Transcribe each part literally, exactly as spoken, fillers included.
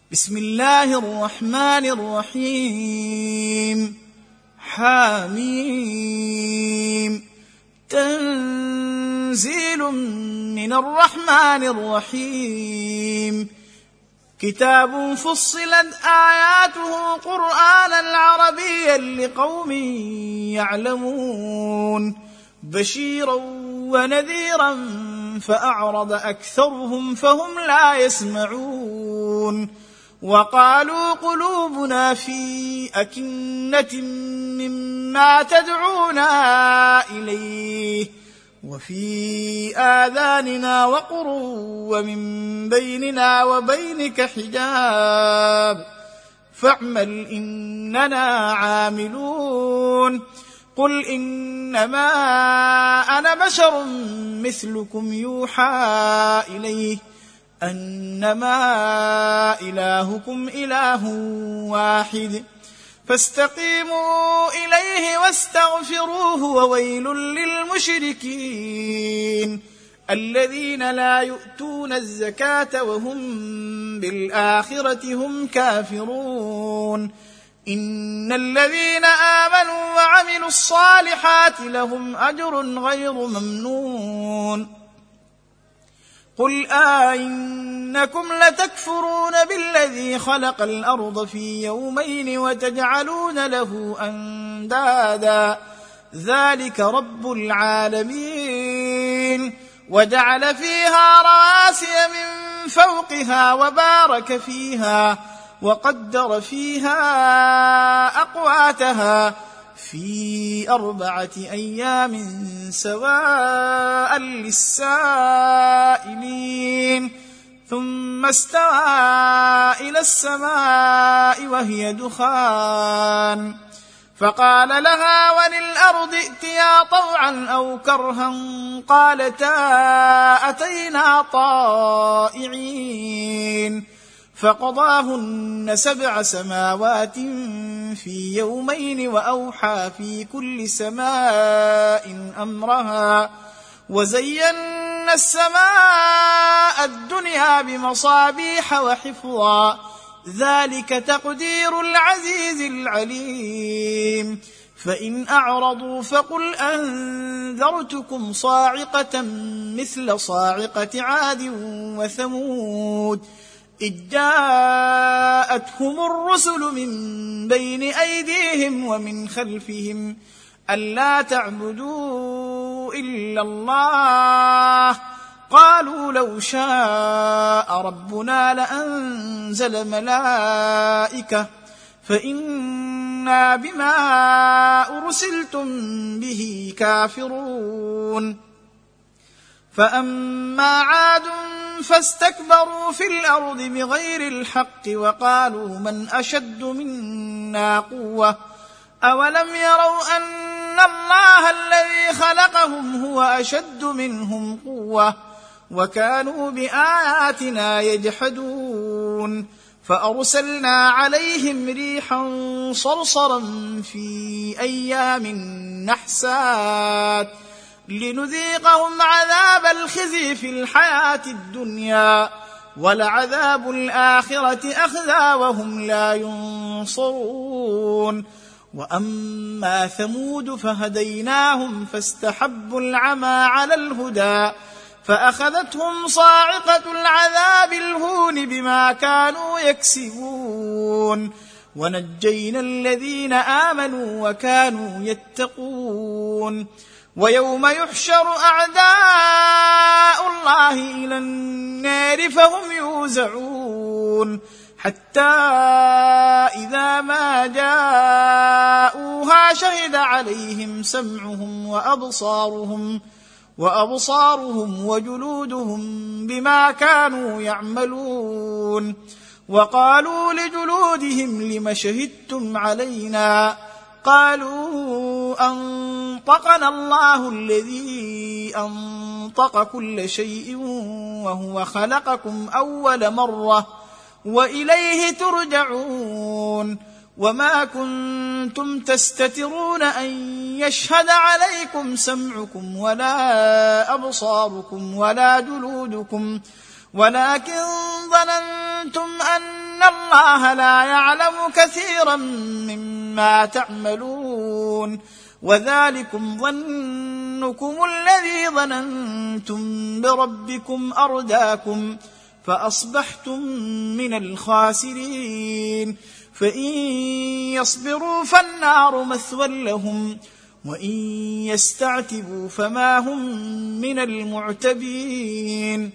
بسم الله الرحمن الرحيم. حاميم. تنزيل من الرحمن الرحيم. كتاب فصلت آياته قرآنا عربيا لقوم يعلمون بشيرا ونذيرا فأعرض أكثرهم فهم لا يسمعون وقالوا قلوبنا في أكنة مما تدعونا إليه وفي آذاننا وقر ومن بيننا وبينك حجاب فاعمل إننا عاملون. قل إنما أنا بشر مثلكم يوحى إليه أنما إلهكم إله واحد فاستقيموا إليه واستغفروه وويل للمشركين الذين لا يؤتون الزكاة وهم بالآخرة هم كافرون. إن الذين آمنوا وعملوا الصالحات لهم أجر غير ممنون. قل أئنكم لتكفرون بالذي خلق الأرض في يومين وتجعلون له أندادا ذلك رب العالمين وجعل فيها رواسي من فوقها وبارك فيها وقدر فيها أقواتها في أربعة أيام سواء للسائلين ثم استوى إلى السماء وهي دخان فقال لها وللأرض ائتيا طوعا أو كرها قالتا أتينا طائعين فقضاهن سبع سماوات في يومين وأوحى في كل سماء أمرها وزينا السماء الدنيا بمصابيح وحفظا ذلك تقدير العزيز العليم. فإن أعرضوا فقل أنذرتكم صاعقة مثل صاعقة عاد وثمود إذ جاءتهم الرسل من بين أيديهم ومن خلفهم ألا تعبدوا إلا الله قالوا لو شاء ربنا لأنزل ملائكة فإنا بما أرسلتم به كافرون. فأما عاد فاستكبروا في الأرض بغير الحق وقالوا من أشد منا قوة أولم يروا أن الله الذي خلقهم هو أشد منهم قوة وكانوا بآياتنا يجحدون. فأرسلنا عليهم ريحا صرصرا في أيام نحسات لنذيقهم عذاب الخزي في الحياة الدنيا ولعذاب الآخرة أخزى وهم لا ينصرون. وأما ثمود فهديناهم فاستحبوا العمى على الهدى فأخذتهم صاعقة العذاب الهون بما كانوا يكسبون ونجينا الذين آمنوا وكانوا يتقون. ويوم يحشر أعداء الله إلى النار فهم يوزعون حتى إذا ما جاءوها شهد عليهم سمعهم وأبصارهم وأبصارهم وجلودهم بما كانوا يعملون. وقالوا لجلودهم لم شهدتم علينا قالوا أنطقنا الله الذي أنطق كل شيء وهو خلقكم أول مرة وإليه ترجعون. وما كنتم تستترون أن يشهد عليكم سمعكم ولا أبصاركم ولا جلودكم ولكن ظننتم أن الله لا يعلم كثيرا مما تعملون وذلكم ظنكم الذي ظننتم بربكم أرداكم فأصبحتم من الخاسرين فإن يصبروا فالنار مثوى لهم وإن يستعتبوا فما هم من المعتبين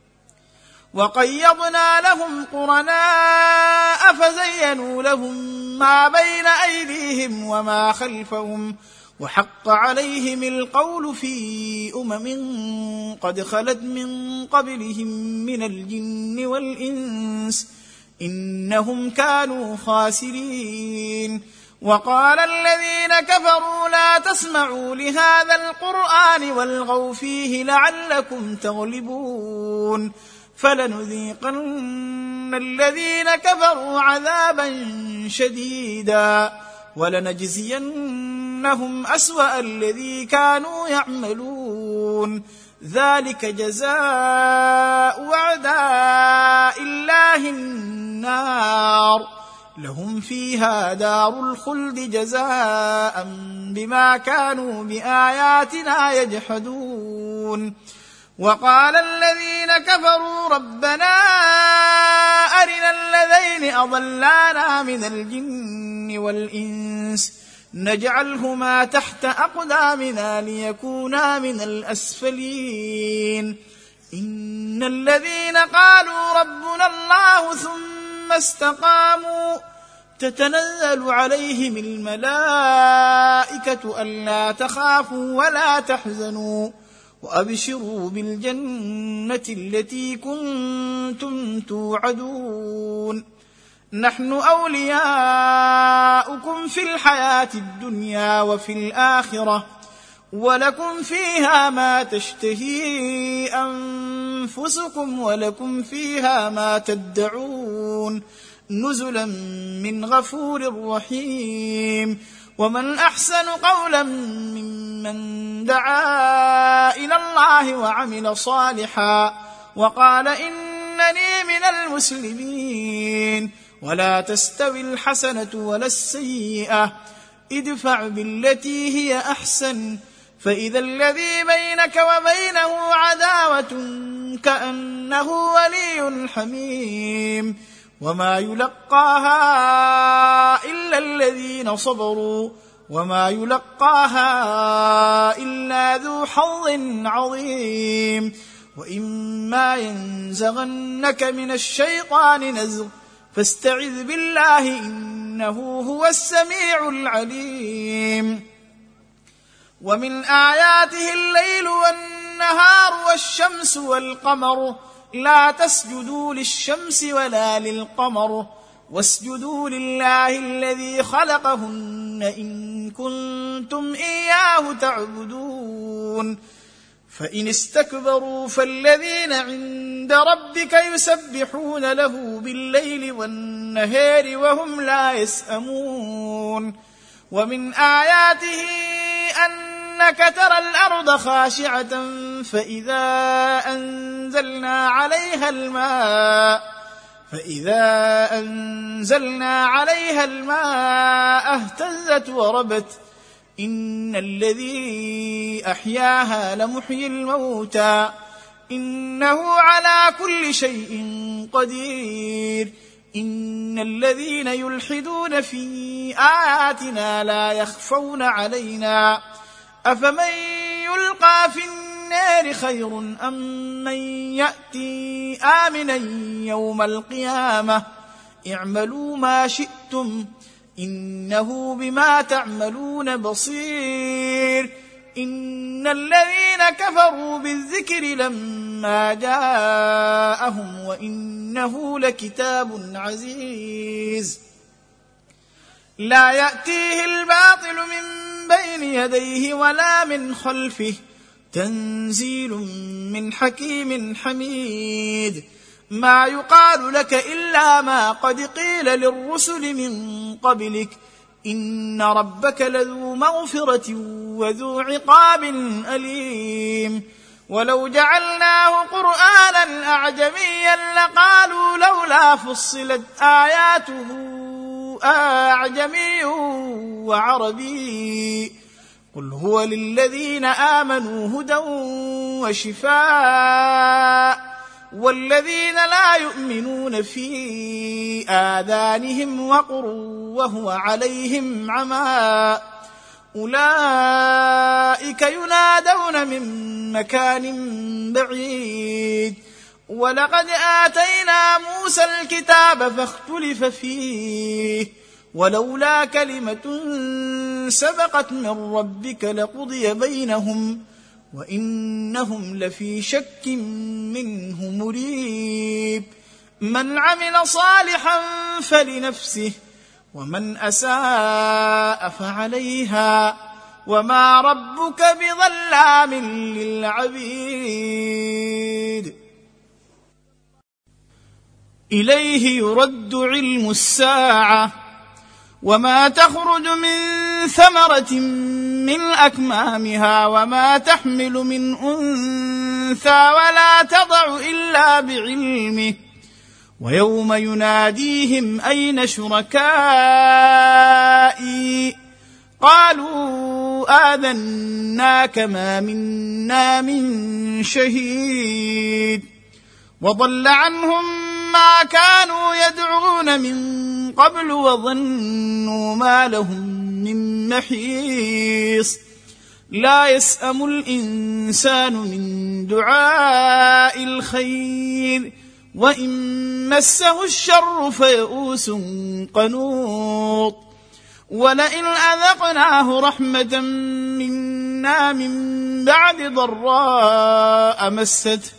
وقيضنا لهم قرناء فزينوا لهم ما بين أيديهم وما خلفهم وحق عليهم القول في أمم قد خلت من قبلهم من الجن والإنس إنهم كانوا خاسرين وقال الذين كفروا لا تسمعوا لهذا القرآن والغوا فيه لعلكم تغلبون فلنذيقن الذين كفروا عذابا شديدا ولنجزينهم أسوأ الذي كانوا يعملون ذلك جزاء أعداء الله النار لهم فيها دار الخلد جزاء بما كانوا بآياتنا يجحدون وقال الذين كفروا ربنا أرنا الذين أضلانا من الجن والإنس نجعلهما تحت أقدامنا ليكونا من الأسفلين إن الذين قالوا ربنا الله ثم استقاموا تتنزل عليهم الملائكة ألا تخافوا ولا تحزنوا وأبشروا بالجنة التي كنتم توعدون نحن أولياؤكم في الحياة الدنيا وفي الآخرة ولكم فيها ما تشتهي أنفسكم ولكم فيها ما تدعون نزلا من غفور رحيم ومن أحسن قولا ممن دعا إلى الله وعمل صالحا وقال إنني من المسلمين ولا تستوي الحسنة ولا السيئة ادفع بالتي هي أحسن فإذا الذي بينك وبينه عداوة كأنه ولي حميم وما يلقاها إلا الذين صبروا وما يلقاها إلا ذو حظ عظيم وإما ينزغنك من الشيطان نزغ فاستعذ بالله إنه هو السميع العليم ومن آياته الليل والنهار والشمس والقمر لا تسجدوا للشمس ولا للقمر واسجدوا لله الذي خلقهن إن كنتم إياه تعبدون فإن استكبروا فالذين عند ربك يسبحون له بالليل والنهار وهم لا يسأمون ومن آياته أنك ترى الأرض خاشعة فإذا أنزلنا عليها الماء فإذا أنزلنا عليها الماء اهتزت وربت إن الذي أحياها لمحيي الموتى إنه على كل شيء قدير إن الذين يلحدون في آياتنا لا يخفون علينا أفمن يلقى في النار خير أم من يأتي آمنا يوم القيامة اعملوا ما شئتم إنه بما تعملون بصير إن الذين كفروا بالذكر لما جاءهم وإنه لكتاب عزيز لا يأتيه الباطل من بين يديه ولا من خلفه تنزيل من حكيم حميد ما يقال لك إلا ما قد قيل للرسل من قبلك إن ربك لذو مغفرة وذو عقاب أليم ولو جعلناه قرآنا أعجميا لقالوا لولا فصلت آياته أعجمي وعربي قل هو للذين آمنوا هدى وشفاء والذين لا يؤمنون في آذانهم وقر وهو عليهم عمى أولئك ينادون من مكان بعيد ولقد آتينا موسى الكتاب فاختلف فيه ولولا كلمة سبقت من ربك لقضي بينهم وإنهم لفي شك منه مريب من عمل صالحا فلنفسه ومن أساء فعليها وما ربك بظلام للعبيد إليه يرد علم الساعة وما تخرج من ثمرة من أكمامها وما تحمل من أنثى ولا تضع إلا بعلمه ويوم يناديهم أين شركائي قالوا آذناك ما منا من شهيد وضل عنهم ما كانوا يدعون من قبل وظنوا ما لهم من محيص لا يسأم الإنسان من دعاء الخير وإن مسه الشر فيئوس قنوط ولئن أذقناه رحمة منا من بعد ضراء مسته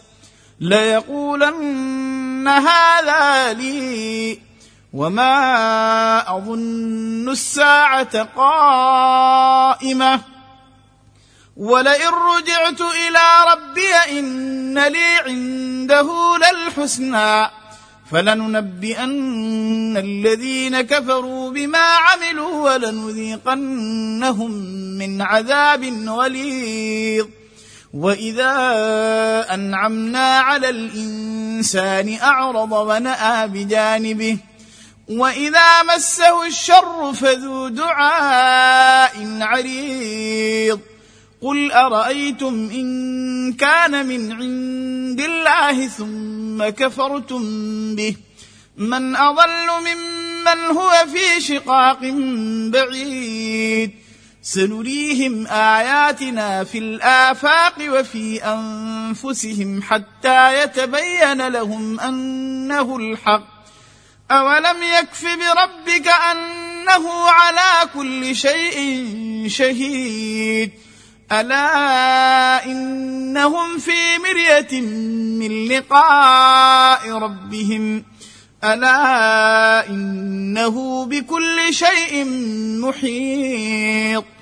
ليقولن هذا لي وما أظن الساعة قائمة ولئن رجعت إلى ربي إن لي عنده للحسنى فلننبئن الذين كفروا بما عملوا ولنذيقنهم من عذاب غليظ وإذا أنعمنا على الإنسان أعرض ونأى بجانبه وإذا مسه الشر فذو دعاء عريض قل أرأيتم إن كان من عند الله ثم كفرتم به من أضل ممن هو في شقاق بعيد سنريهم آياتنا في الآفاق وفي أنفسهم حتى يتبين لهم أنه الحق أولم يكف بربك أنه على كل شيء شهيد ألا إنهم في مرية من لقاء ربهم ألا إنه بكل شيء محيط